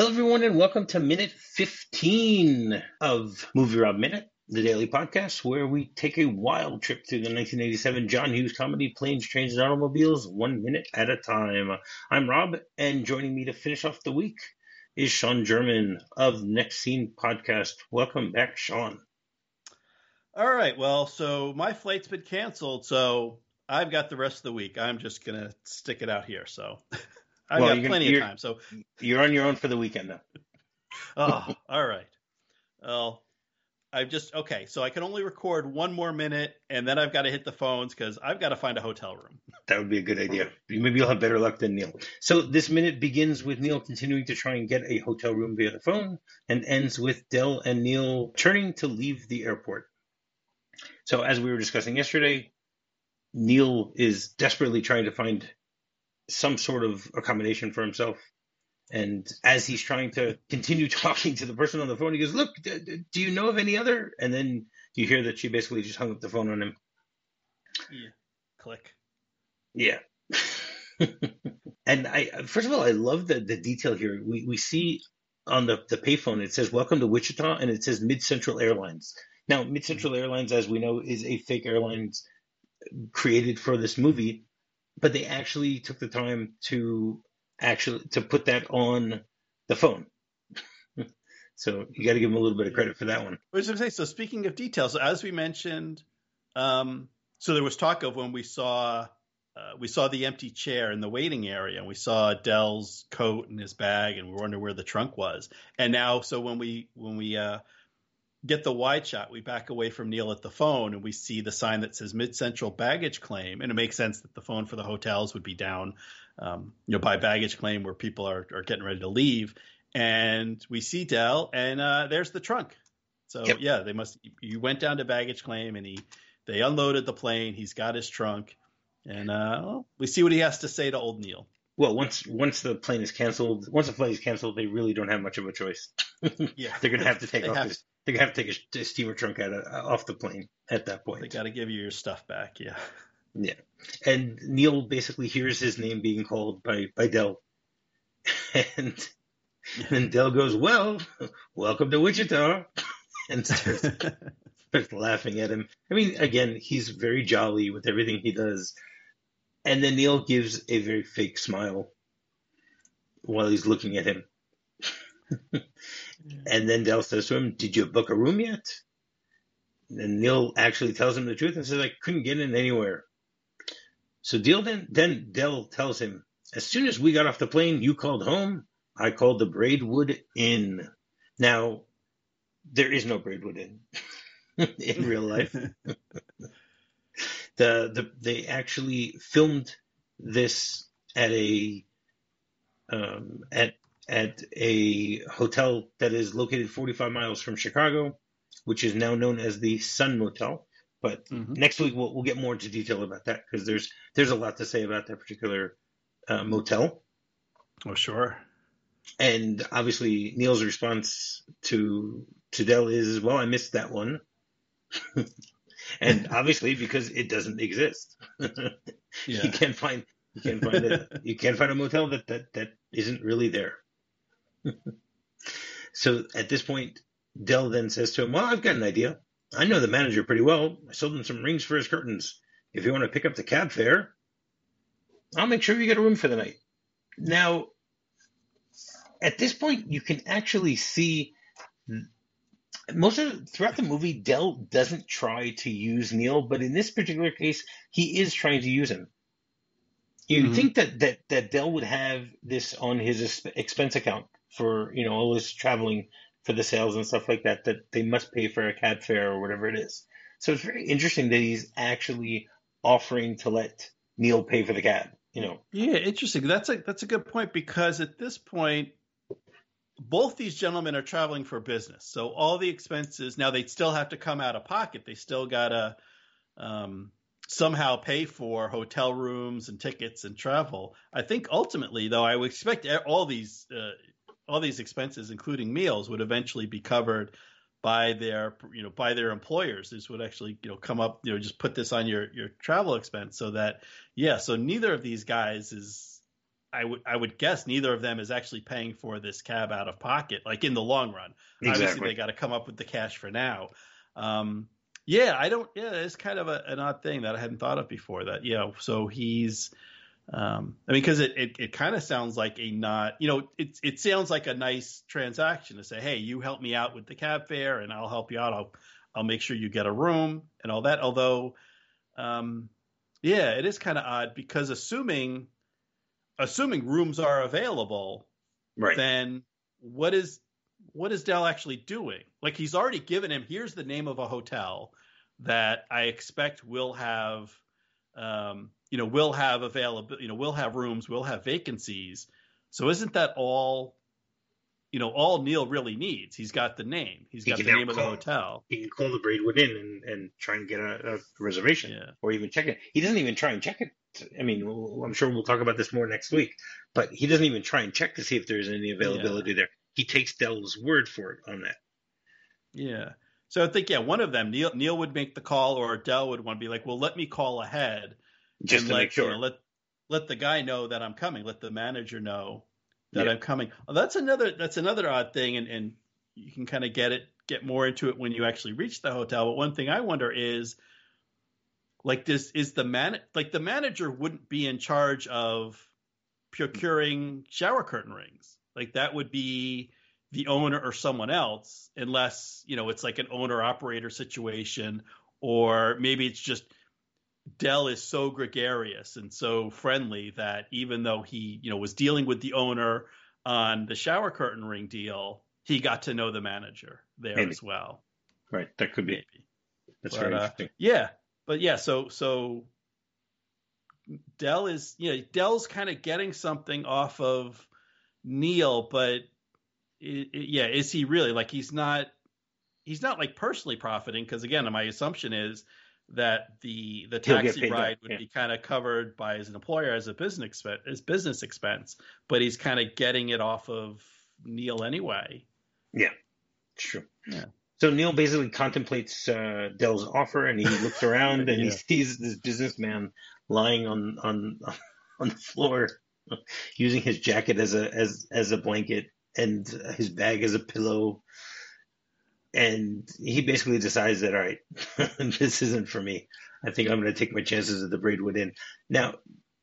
Hello, everyone, and welcome to minute 15 of Movie Rob Minute, the daily podcast where we take a wild trip through the 1987 John Hughes comedy Planes, Trains, and Automobiles, 1 minute at a time. I'm Rob, and joining me to finish off the week is Sean German of Next Scene Podcast. Welcome back, Sean. All right. Well, so my flight's been canceled, so I've got the rest of the week. I'm just going to stick it out here. So I've got plenty of time. So you're on your own for the weekend now. Oh, all right. Well, okay. So I can only record 1 more minute, and then I've got to hit the phones because I've got to find a hotel room. That would be a good idea. Maybe you'll have better luck than Neil. So this minute begins with Neil continuing to try and get a hotel room via the phone and ends with Del and Neil turning to leave the airport. So as we were discussing yesterday, Neil is desperately trying to find some sort of accommodation for himself. And as he's trying to continue talking to the person on the phone, he goes, "Look, do you know of any other?" And then you hear that she basically just hung up the phone on him. Yeah. Click. Yeah. And first of all, I love the detail here. We see on the payphone, it says, "Welcome to Wichita," and it says Mid Central Airlines. Now, Mid Central Airlines, as we know, is a fake airlines created for this movie, but they actually took the time to put that on the phone. So you got to give them a little bit of credit for that one. I was going to say, so speaking of details, so as we mentioned, so there was talk of when we saw the empty chair in the waiting area, and we saw Del's coat and his bag, and we wondered where the trunk was. And now, so when we get the wide shot, we back away from Neil at the phone, and we see the sign that says Mid Central Baggage Claim, and it makes sense that the phone for the hotels would be down, by baggage claim where people are getting ready to leave. And we see Del, and there's the trunk. So yep. Yeah, you went down to baggage claim, and they unloaded the plane. He's got his trunk, and we see what he has to say to old Neil. Well, once the flight is canceled, they really don't have much of a choice. Yeah, they're going to have to take They're going to have to take a steamer trunk off the plane at that point. They got to give you your stuff back, yeah. Yeah. And Neil basically hears his name being called by Del. And Del goes, "Well, welcome to Wichita," and starts laughing at him. I mean, again, he's very jolly with everything he does. And then Neil gives a very fake smile while he's looking at him. And then Del says to him, "Did you book a room yet?" And Neil actually tells him the truth and says, "I couldn't get in anywhere." So then Del tells him, "As soon as we got off the plane, you called home. I called the Braidwood Inn." Now, there is no Braidwood Inn in real life. They actually filmed this at a hotel that is located 45 miles from Chicago, which is now known as the Sun Motel. But next week we'll get more into detail about that because there's a lot to say about that particular motel. Oh, sure. And obviously Neil's response to Del is, "Well, I missed that one." And obviously because it doesn't exist. Yeah. You can't find a motel that isn't really there. So at this point, Del then says to him, "Well, I've got an idea. I know the manager pretty well. I sold him some rings for his curtains. If you want to pick up the cab fare, I'll make sure you get a room for the night." Now, at this point, you can actually see throughout the movie, Del doesn't try to use Neil, but in this particular case, he is trying to use him. You'd think that Del would have this on his expense account for, all this traveling for the sales and stuff like that they must pay for a cab fare or whatever it is. So it's very interesting that he's actually offering to let Neil pay for the cab, Yeah, interesting. That's a good point because at this point, both these gentlemen are traveling for business. So all the expenses, now they'd still have to come out of pocket. They still got to somehow pay for hotel rooms and tickets and travel. I think ultimately, though, I would expect all these expenses, including meals, would eventually be covered by their employers. This would actually, come up, just put this on your travel expense so that, so neither of these guys is I would guess neither of them is actually paying for this cab out of pocket, like in the long run. Obviously, Exactly. they got to come up with the cash for now. Yeah, I don't. Yeah, it's kind of an odd thing that I hadn't thought of before. That so he's. I mean, because it kind of sounds like a not, it sounds like a nice transaction to say, hey, you help me out with the cab fare, and I'll help you out. I'll make sure you get a room and all that. Although, yeah, it is kind of odd because assuming rooms are available, Right. then what is Dell actually doing? Like he's already given him, here's the name of a hotel that I expect will have, will have available, will have rooms, will have vacancies. So isn't that all Neil really needs? He's got the name. He's He got can the now name of the hotel. He can call the Braidwood Inn and try and get a reservation Yeah. or even check it. He doesn't even try and check it. I mean, I'm sure we'll talk about this more next week, but he doesn't even try and check to see if there's any availability there. He takes Dell's word for it on that. Yeah. So I think, one of them, Neil would make the call, or Dell would want to be like, well, let me call ahead Just and to make sure. Let the guy know that I'm coming. Let the manager know that I'm coming. Well, that's another odd thing, and you can kind of get more into it when you actually reach the hotel. But one thing I wonder is, like, the manager wouldn't be in charge of procuring shower curtain rings. Like that would be the owner or someone else, unless it's like an owner operator situation, or maybe it's just Dell is so gregarious and so friendly that even though he was dealing with the owner on the shower curtain ring deal, he got to know the manager there as well. Right, that could be. Maybe. That's very interesting. Yeah, but yeah, so Dell is Dell's kind of getting something off of Neil, but is he really? Like he's not like personally profiting, because again, my assumption is that the taxi ride would be kind of covered by his employer as a business expense, but he's kind of getting it off of Neil anyway. Yeah, it's true. Yeah. So Neil basically contemplates Dell's offer, and he looks around and he sees this businessman lying on the floor, using his jacket as a blanket and his bag as a pillow. And he basically decides that, all right, this isn't for me. I think I'm going to take my chances at the Braidwood Inn. Now,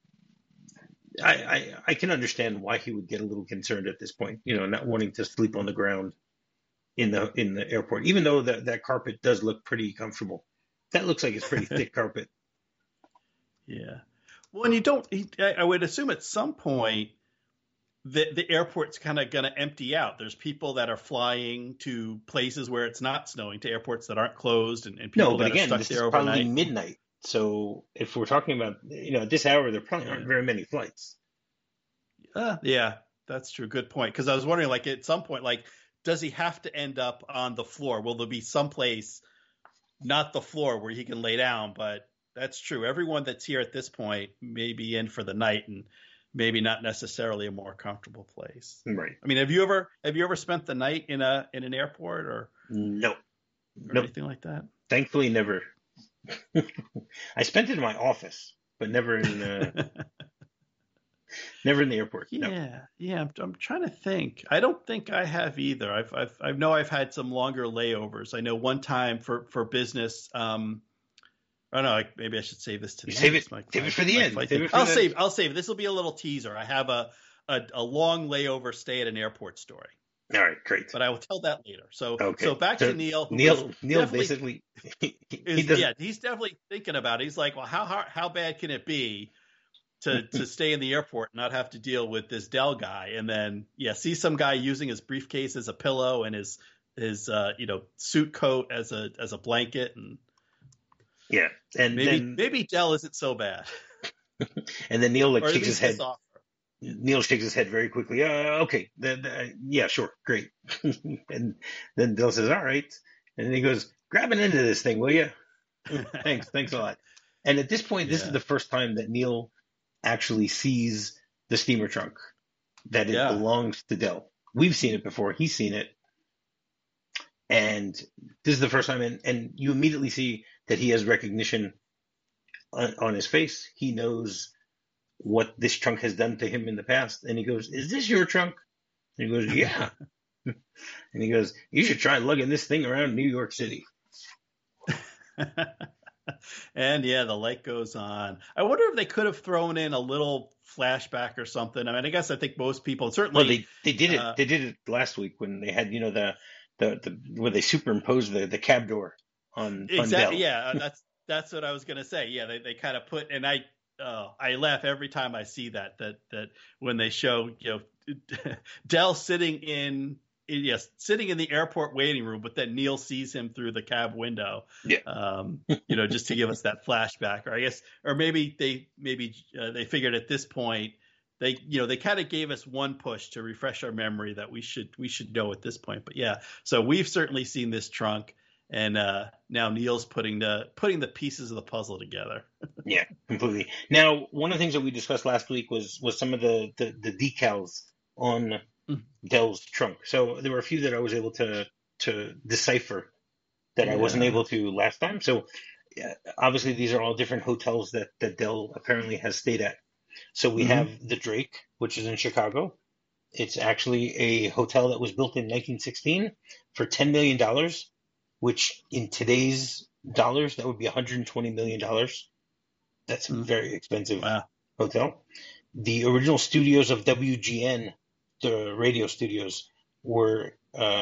I can understand why he would get a little concerned at this point, not wanting to sleep on the ground in the airport, even though that carpet does look pretty comfortable. That looks like it's pretty thick carpet. Yeah. Well, and I would assume at some point the airport's kind of going to empty out. There's people that are flying to places where it's not snowing, to airports that aren't closed, and people that are stuck there overnight. Probably midnight. So if we're talking about, at this hour, there probably aren't very many flights. Yeah, that's true. Good point. Because I was wondering, like, at some point, like, does he have to end up on the floor? Will there be someplace, not the floor, where he can lay down? But that's true. Everyone that's here at this point may be in for the night, and maybe not necessarily a more comfortable place. Right. I mean, have you ever spent the night in an airport or anything like that? Thankfully, never. I spent it in my office, but never in never in the airport. Yeah, yeah. I'm trying to think. I don't think I have either. I know I've had some longer layovers. I know one time for business. I don't know. Maybe I should save this to the end. Save it for the end. I'll save it. This will be a little teaser. I have a long layover stay at an airport story. All right, great. But I will tell that later. So back to Neil. Neil basically he's definitely thinking about it. He's like, well, how bad can it be to stay in the airport and not have to deal with this Dell guy? And then see some guy using his briefcase as a pillow and his suit coat as a blanket, and and maybe Dell isn't so bad. And then Neil shakes his head. Neil shakes his head very quickly. Okay, yeah, sure, great. And then Dell says, all right. And then he goes, grab an end of this thing, will you? Thanks a lot. And at this point, this is the first time that Neil actually sees the steamer trunk, that it belongs to Dell. We've seen it before. He's seen it. And this is the first time, and you immediately see that he has recognition on his face. He knows what this trunk has done to him in the past. And he goes, "Is this your trunk?" And he goes, "Yeah." And he goes, "You should try lugging this thing around New York City." And yeah, the light goes on. I wonder if they could have thrown in a little flashback or something. I mean, I think most people Well, certainly. they did it. They did it last week when they had, the where they superimposed the cab door on Exactly. Dell. Yeah, that's what I was gonna say. Yeah, they kind of put, and I laugh every time I see that when they show Dell sitting in the airport waiting room, but then Neil sees him through the cab window. Yeah. Just to give us that flashback, or I guess, or maybe they figured at this point they kind of gave us one push to refresh our memory that we should know at this point. But yeah, so we've certainly seen this trunk, and now Neil's putting the pieces of the puzzle together. Yeah, completely. Now, one of the things that we discussed last week was some of the decals on Dell's trunk. So there were a few that I was able to decipher that I wasn't able to last time. So obviously these are all different hotels that Dell apparently has stayed at. So we have the Drake, which is in Chicago. It's actually a hotel that was built in 1916 for $10 million, which in today's dollars, that would be $120 million. That's a very expensive hotel. The original studios of WGN, the radio studios, were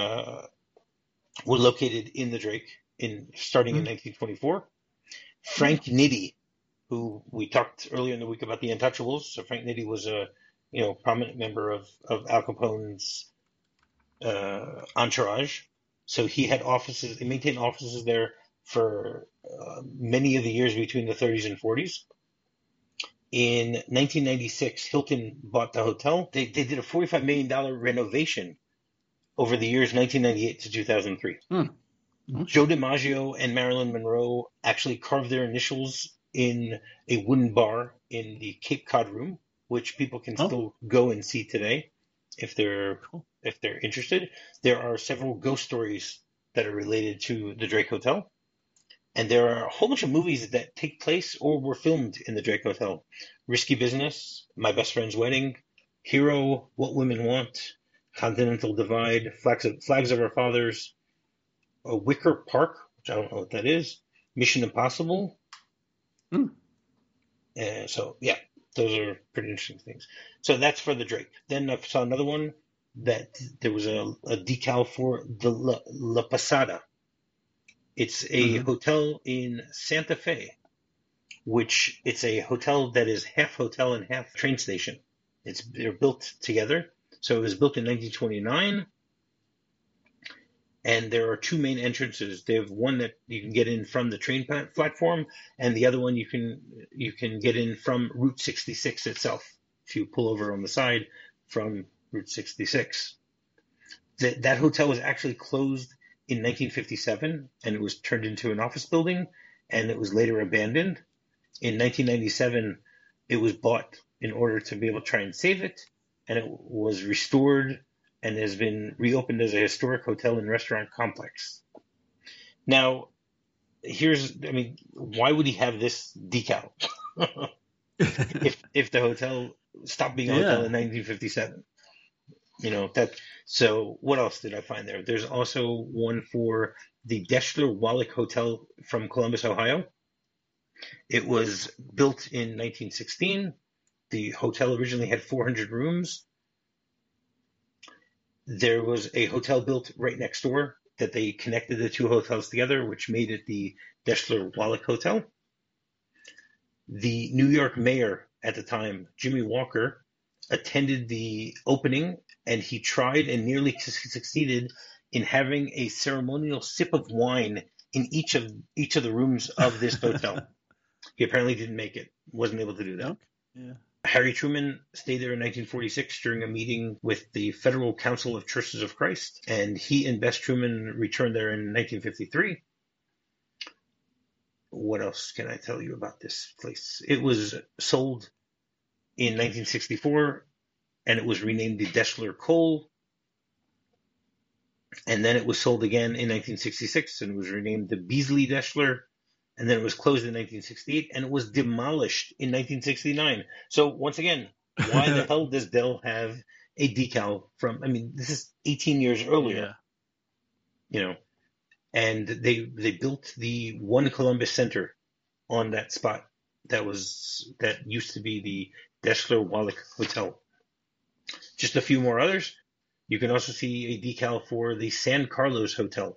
located in the Drake starting in 1924. Frank Nitti, who we talked earlier in the week about the Untouchables. So Frank Nitti was a prominent member of Al Capone's entourage. So he had offices. He maintained offices there for many of the years between the 30s and 40s. In 1996, Hilton bought the hotel. They did a $45 million renovation over the years 1998 to 2003. Joe DiMaggio and Marilyn Monroe actually carved their initials in a wooden bar in the Cape Cod room, which people can still go and see today if they're interested. There are several ghost stories that are related to the Drake Hotel. And there are a whole bunch of movies that take place or were filmed in the Drake Hotel. Risky Business, My Best Friend's Wedding, Hero, What Women Want, Continental Divide, Flags of Our Fathers, Wicker Park, which I don't know what that is, Mission Impossible. So, yeah, those are pretty interesting things. So that's for the Drake. Then I saw another one that there was a decal for the La Posada. It's a hotel in Santa Fe, which it's a hotel that is half hotel and half train station. They're built together. So it was built in 1929, and there are two main entrances. They have one that you can get in from the train platform, and the other one you can get in from Route 66 itself. If you pull over on the side from Route 66, that hotel was actually closed in 1957, and it was turned into an office building, and it was later abandoned. In 1997, it was bought in order to be able to try and save it, and it was restored and has been reopened as a historic hotel and restaurant complex. Now, why would he have this decal if the hotel stopped being a hotel in 1957? So what else did I find there? There's also one for the Deschler Wallach Hotel from Columbus, Ohio. It was built in 1916. The hotel originally had 400 rooms. There was a hotel built right next door that they connected the two hotels together, which made it the Deschler Wallach Hotel. The New York mayor at the time, Jimmy Walker, attended the opening, and he tried and nearly succeeded in having a ceremonial sip of wine in each of the rooms of this hotel. He apparently didn't make it, wasn't able to do that. Yeah. Harry Truman stayed there in 1946 during a meeting with the Federal Council of Churches of Christ, and he and Bess Truman returned there in 1953. What else can I tell you about this place? It was sold in 1964, and it was renamed the Deschler Cole. And then it was sold again in 1966, and it was renamed the Beasley Deschler. and then it was closed in 1968, and it was demolished in 1969. So once again, why the hell does Dell have a decal from? I mean, this is 18 years earlier, and they built the One Columbus Center on that spot that used to be the Deschler Wallach Hotel. Just a few more others. You can also see a decal for the San Carlos Hotel,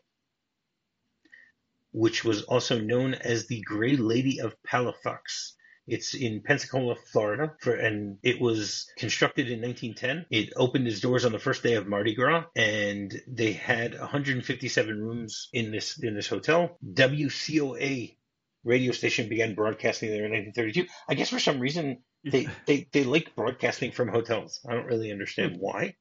which was also known as the Gray Lady of Palafox. It's in Pensacola, Florida, and it was constructed in 1910. It opened its doors on the first day of Mardi Gras, and they had 157 rooms in this hotel. WCOA radio station began broadcasting there in 1932. I guess for some reason they like broadcasting from hotels. I don't really understand why.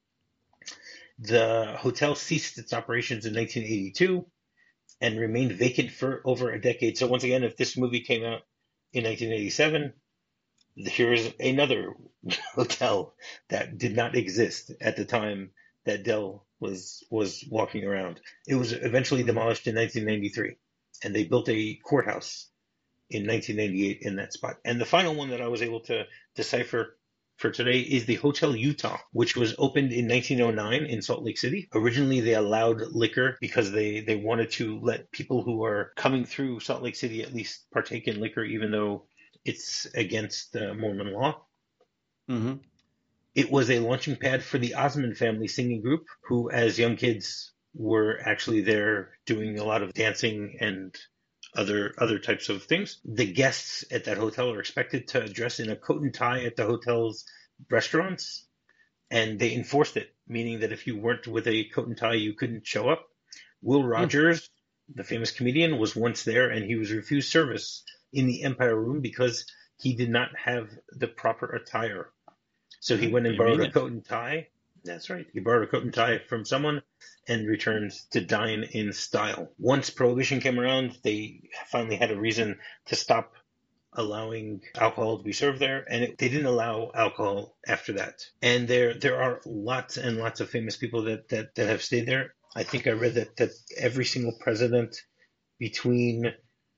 The hotel ceased its operations in 1982 and remained vacant for over a decade. So once again, if this movie came out in 1987, here's another hotel that did not exist at the time that Dell was walking around. It was eventually demolished in 1993, and they built a courthouse in 1998 in that spot. And the final one that I was able to decipher for today is the Hotel Utah, which was opened in 1909 in Salt Lake City. Originally, they allowed liquor because they wanted to let people who are coming through Salt Lake City at least partake in liquor, even though it's against Mormon law. Mm-hmm. It was a launching pad for the Osmond family singing group, who as young kids were actually there doing a lot of dancing and other types of things. The guests at that hotel are expected to dress in a coat and tie at the hotel's restaurants, and they enforced it, meaning that if you weren't with a coat and tie, you couldn't show up. Will Rogers, the famous comedian, was once there, and he was refused service in the Empire Room because he did not have the proper attire. So he went and borrowed a coat and tie. That's right. He borrowed a coat and tie from someone and returned to dine in style. Once Prohibition came around, they finally had a reason to stop allowing alcohol to be served there, and they didn't allow alcohol after that. And there are lots and lots of famous people that have stayed there. I think I read that every single president between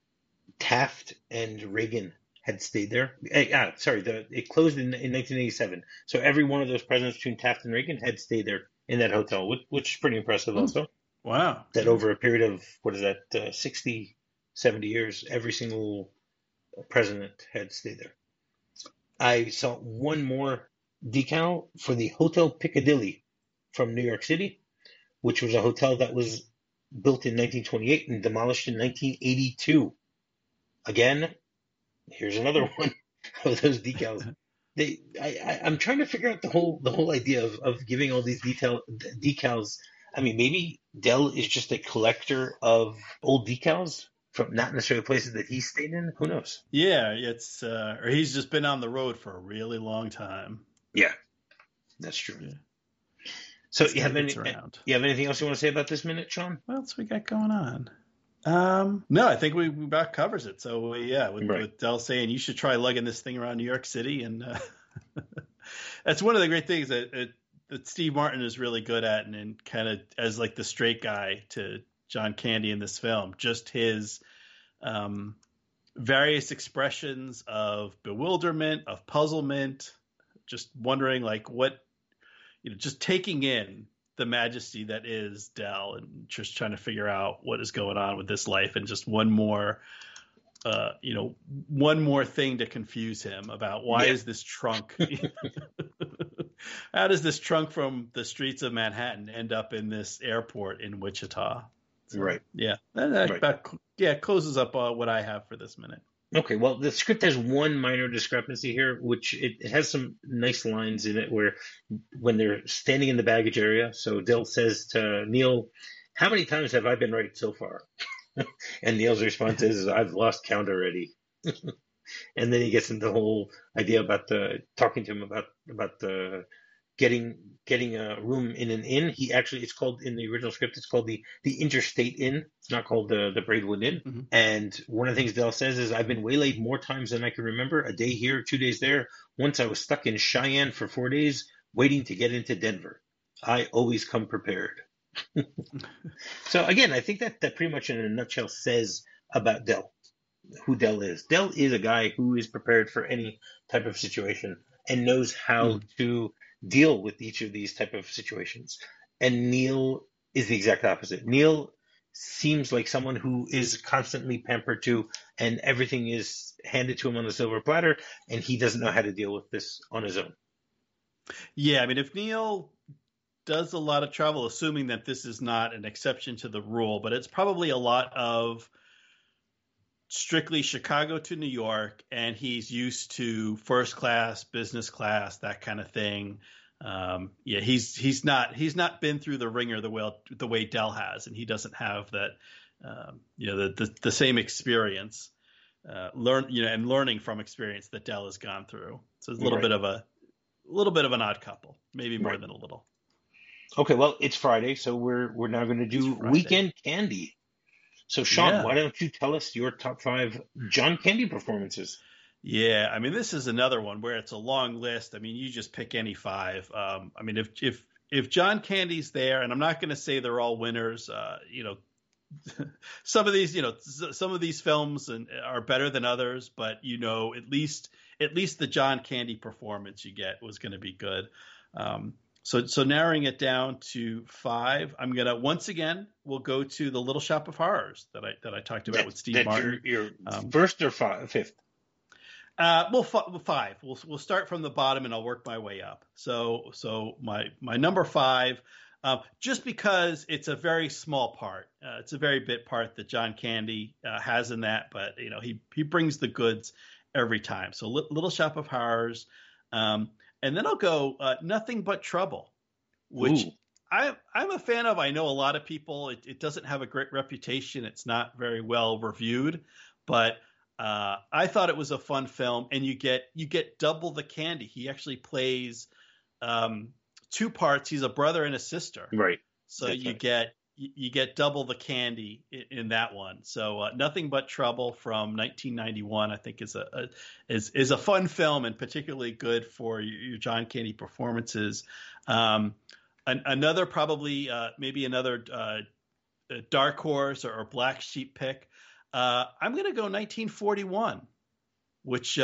Taft and Reagan had stayed there. It closed in 1987. So every one of those presidents between Taft and Reagan had stayed there in that hotel, which is pretty impressive also. Wow. That over a period of, 60, 70 years, every single president had stayed there. I saw one more decal for the Hotel Piccadilly from New York City, which was a hotel that was built in 1928 and demolished in 1982. Again, here's another one of those decals. I'm trying to figure out the whole idea of giving all these decals. I mean, maybe Dell is just a collector of old decals from not necessarily places that he stayed in. Who knows? Yeah, it's or he's just been on the road for a really long time. Yeah, that's true. Yeah. So you have anything else you want to say about this minute, Sean? What else we got going on? No, I think we about covers it. So with Dell saying you should try lugging this thing around New York City, and that's one of the great things that Steve Martin is really good at, and kind of as like the straight guy to John Candy in this film, just his various expressions of bewilderment, of puzzlement, just wondering like what, just taking in the majesty that is Dell and just trying to figure out what is going on with this life, and just one more thing to confuse him about why is this trunk how does this trunk from the streets of Manhattan end up in this airport in Wichita? So, right. Yeah. That closes up what I have for this minute. Okay, well, the script has one minor discrepancy here, which it has some nice lines in it where when they're standing in the baggage area, so Dell says to Neil, "How many times have I been right so far?" And Neil's response is, "I've lost count already." And then he gets into the whole idea about talking to him about the getting a room in an inn. It's called, in the original script, it's called the Interstate Inn. It's not called the Braidwood Inn. Mm-hmm. And one of the things Dell says is, "I've been waylaid more times than I can remember. A day here, 2 days there. Once I was stuck in Cheyenne for 4 days waiting to get into Denver. I always come prepared." So again, I think that pretty much in a nutshell says about Dell. who Dell is. Dell is a guy who is prepared for any type of situation and knows how Mm. to deal with each of these type of situations. And Neil is the exact opposite. Neil seems like someone who is constantly pampered to, and everything is handed to him on a silver platter, and he doesn't know how to deal with this on his own. Yeah, I mean, if Neil does a lot of travel, assuming that this is not an exception to the rule, but it's probably a lot of strictly Chicago to New York, and he's used to first class, business class, that kind of thing. Yeah, he's not been through the ringer the way Dell has, and he doesn't have that the same experience and learning from experience that Dell has gone through. So it's Right, a little bit of an odd couple, maybe more right. than a little. Okay, well, it's Friday, so we're now going to It's do Friday. weekend candy. So, Sean, Yeah. why don't you tell us your top five John Candy performances? Yeah, I mean, this is another one where it's a long list. I mean, you just pick any five. I mean, if John Candy's there, and I'm not going to say they're all winners. Some of these, some of these films are better than others, but at least the John Candy performance you get was going to be good. So narrowing it down to five, I'm gonna once again we'll go to the Little Shop of Horrors that I talked about with Steve That's your Martin. your Um, first or fifth? five. We'll start from the bottom and I'll work my way up. So my number five, just because it's a very small part, it's a very bit part that John Candy has in that, but he brings the goods every time. So Little Shop of Horrors, and then I'll go Nothing But Trouble, which Ooh, I'm a fan of. I know a lot of people. It doesn't have a great reputation. It's not very well reviewed, but I thought it was a fun film, and you get double the candy. He actually plays two parts. He's a brother and a sister, right. so That's you right. get you get double the candy in that one. So Nothing But Trouble from 1991, I think is a fun film and particularly good for your John Candy performances. Um, another probably maybe another dark horse or black sheep pick. I'm going to go 1941, which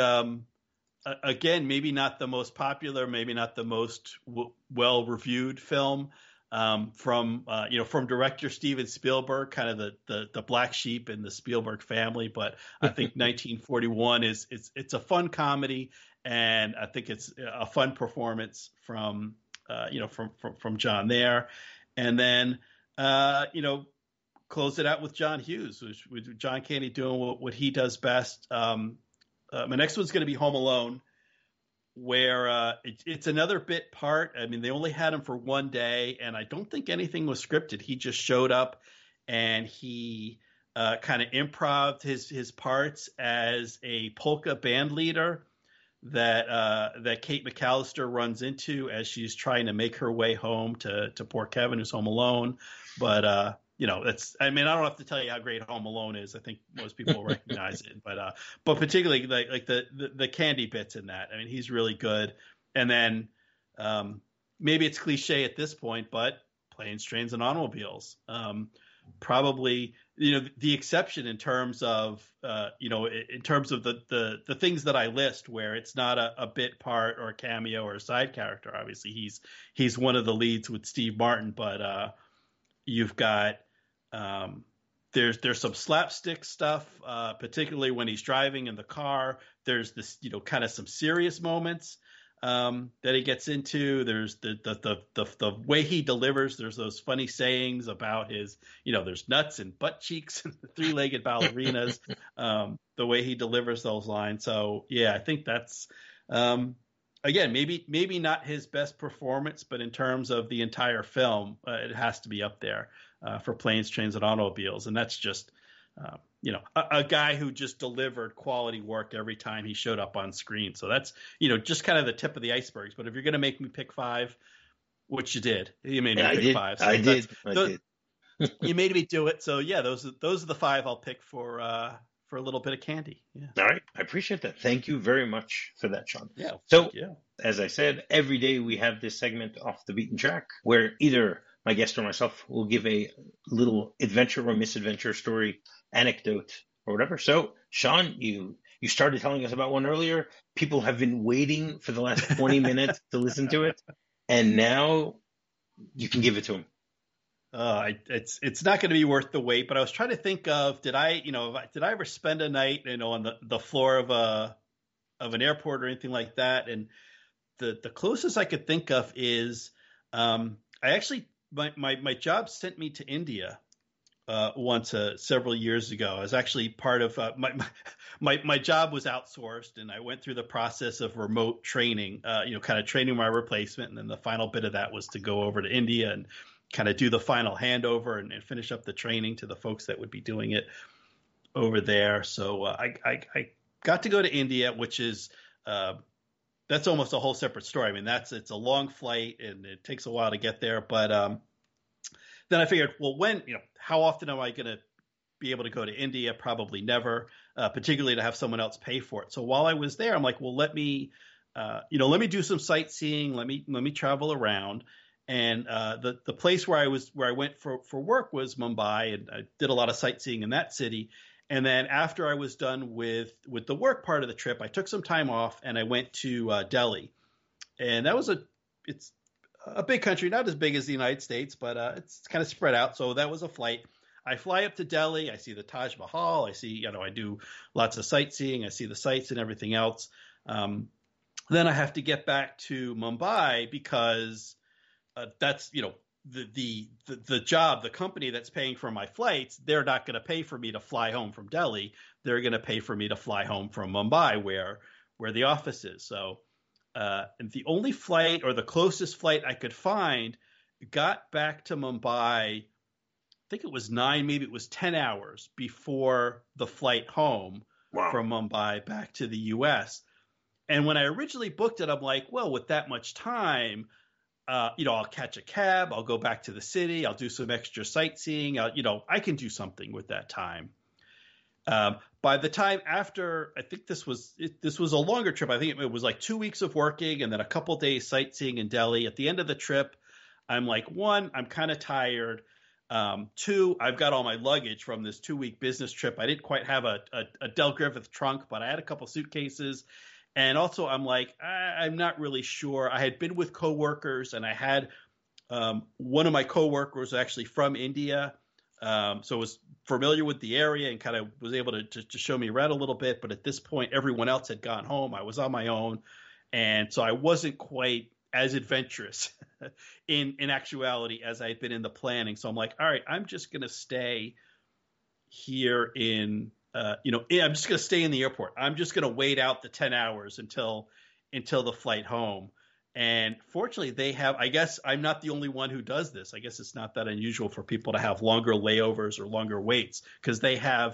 again maybe not the most popular, maybe not the most well reviewed film from director Steven Spielberg, kind of the black sheep in the Spielberg family. But I think 1941 it's a fun comedy, and I think it's a fun performance from John there, and then close it out with John Hughes, with John Candy doing what he does best. My next one's going to be Home Alone, where it's another bit part. I mean, they only had him for one day, and I don't think anything was scripted. He just showed up and he kind of improved his parts as a polka band leader that Kate McAllister runs into as she's trying to make her way home to poor Kevin, who's home alone. But that's, I mean, I don't have to tell you how great Home Alone is. I think most people recognize it, but particularly like the candy bits in that. I mean, he's really good. And then maybe it's cliche at this point, but Planes, Trains, and Automobiles. Probably the exception in terms of the things that I list, where it's not a bit part or a cameo or a side character. Obviously he's one of the leads with Steve Martin, but you've got there's some slapstick stuff, particularly when he's driving in the car. There's this kind of some serious moments that he gets into. There's the way he delivers. There's those funny sayings about his, there's nuts and butt cheeks and three-legged ballerinas. The way he delivers those lines. So yeah, I think that's again maybe not his best performance, but in terms of the entire film, it has to be up there for Planes, Trains, and Automobiles, and that's just. A guy who just delivered quality work every time he showed up on screen. So that's, just kind of the tip of the icebergs. But if you're going to make me pick five, which you did, you made me Yeah, I pick did. five. I So did. I did. you made me do it. So yeah, those are the five I'll pick for a little bit of candy. Yeah. All right. I appreciate that. Thank you very much for that, Sean. Yeah. So, Thank you. as I said, every day we have this segment off the beaten track where either my guest or myself will give a little adventure or misadventure story, anecdote, or whatever. So, Sean, you started telling us about one earlier. People have been waiting for the last 20 minutes to listen to it, and now you can give it to them. It's not going to be worth the wait. But I was trying to think of did I ever spend a night on the floor of an airport or anything like that? And the closest I could think of is I actually my job sent me to India once several years ago. I was actually part of my job was outsourced, and I went through the process of remote training, kind of training my replacement, and then the final bit of that was to go over to India and kind of do the final handover and finish up the training to the folks that would be doing it over there. So I got to go to India, which is that's almost a whole separate story. I mean, it's a long flight and it takes a while to get there. But then I figured, well, how often am I going to be able to go to India? Probably never, particularly to have someone else pay for it. So while I was there, I'm like, well, let me do some sightseeing. Let me travel around. And the place where I went for work was Mumbai, and I did a lot of sightseeing in that city. And then after I was done with the work part of the trip, I took some time off and I went to Delhi. And that was it's a big country, not as big as the United States, but it's kind of spread out. So that was a flight. I fly up to Delhi. I see the Taj Mahal. I see, I do lots of sightseeing. I see the sights and everything else. Then I have to get back to Mumbai because that's, the job, the company that's paying for my flights, they're not going to pay for me to fly home from Delhi. They're going to pay for me to fly home from Mumbai, where the office is. So, and the only flight, or the closest flight I could find, got back to Mumbai. I think it was 9, maybe it was 10 hours before the flight home. Wow. From Mumbai back to the U.S. And when I originally booked it, I'm like, well, with that much time, I'll catch a cab, I'll go back to the city, I'll do some extra sightseeing, I can do something with that time. By the time after, I think this was a longer trip. I think it was like 2 weeks of working and then a couple days sightseeing in Delhi. At the end of the trip, I'm like, 1, I'm kind of tired. 2, I've got all my luggage from this 2-week business trip. I didn't quite have a Del Griffith trunk, but I had a couple suitcases. And also, I'm like, I'm not really sure. I had been with coworkers, and I had one of my coworkers actually from India, so was familiar with the area and kind of was able to show me around a little bit. But at this point, everyone else had gone home. I was on my own, and so I wasn't quite as adventurous in actuality as I had been in the planning. So I'm like, all right, I'm just going to stay here in. I'm just going to stay in the airport. I'm just going to wait out the 10 hours until the flight home. And fortunately, I guess I'm not the only one who does this. I guess it's not that unusual for people to have longer layovers or longer waits, because they had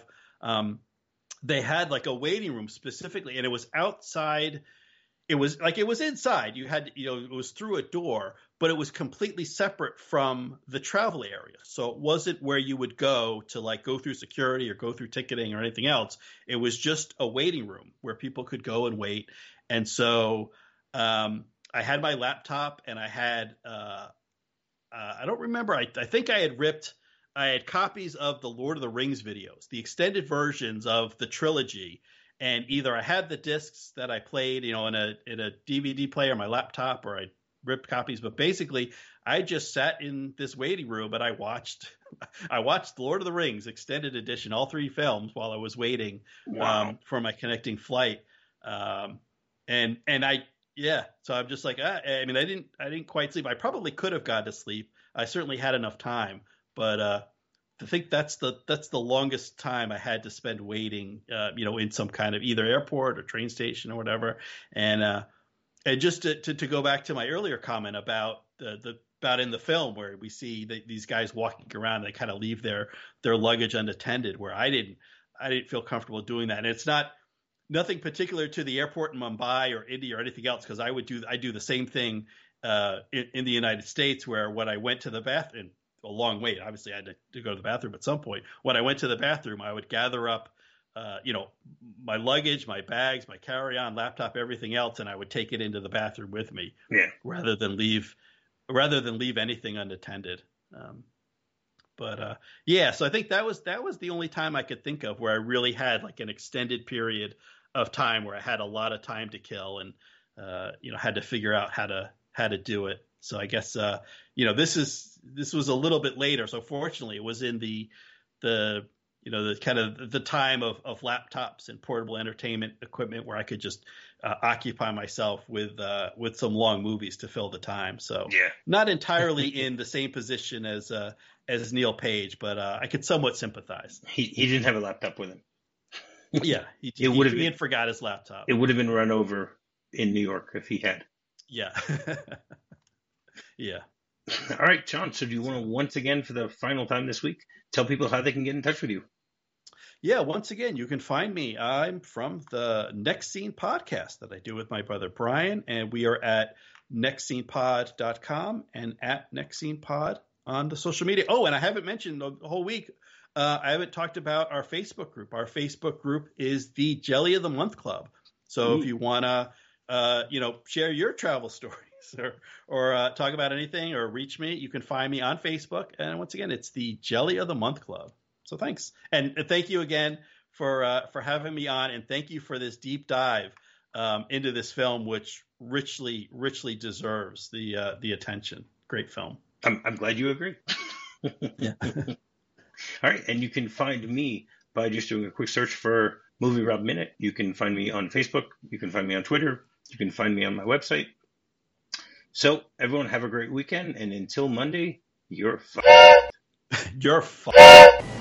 like a waiting room specifically, and it was outside. It was inside. You had, it was through a door, but it was completely separate from the travel area. So it wasn't where you would go to like go through security or go through ticketing or anything else. It was just a waiting room where people could go and wait. And so I had my laptop, and I had I don't remember. I think I had copies of the Lord of the Rings videos, the extended versions of the trilogy. And either I had the discs that I played, in a DVD player on my laptop, or I ripped copies. But basically, I just sat in this waiting room and I watched The Lord of the Rings extended edition, all 3 films, while I was waiting for my connecting flight. So I'm just like, I didn't quite sleep. I probably could have gone to sleep. I certainly had enough time, but I think that's the longest time I had to spend waiting, in some kind of either airport or train station or whatever. And just to go back to my earlier comment about about in the film where we see these guys walking around, they kind of leave their luggage unattended, where I didn't feel comfortable doing that. And it's nothing particular to the airport in Mumbai or India or anything else, because I do the same thing in the United States, where when I went to the bathroom, a long wait. Obviously, I had to go to the bathroom at some point. When I went to the bathroom, I would gather up, my luggage, my bags, my carry-on, laptop, everything else, and I would take it into the bathroom with me, rather than leave anything unattended. But yeah, so I think that was the only time I could think of where I really had like an extended period of time where I had a lot of time to kill and had to figure out how to do it. So I guess this was a little bit later. So fortunately, it was in the kind of the time of laptops and portable entertainment equipment where I could just occupy myself with some long movies to fill the time. So yeah, not entirely in the same position as Neil Page, but I could somewhat sympathize. He didn't have a laptop with him. Yeah, he had forgot his laptop. It would have been run over in New York if he had. Yeah. Yeah. All right, John. So do you want to once again, for the final time this week, tell people how they can get in touch with you? Yeah, once again, you can find me. I'm from the Next Scene podcast that I do with my brother Brian, and we are at nextscenepod.com and at nextscenepod on the social media. Oh, and I haven't mentioned the whole week. I haven't talked about our Facebook group. Our Facebook group is the Jelly of the Month Club. So if you want to, share your travel stories or talk about anything or reach me, you can find me on Facebook. And once again, it's the Jelly of the Month Club. So thanks. And thank you again for having me on. And thank you for this deep dive into this film, which richly deserves the attention. Great film. I'm glad you agree. Yeah. All right. And you can find me by just doing a quick search for Movie Rob Minute. You can find me on Facebook. You can find me on Twitter. You can find me on my website. So everyone have a great weekend. And until Monday, you're fucked. You're fucked.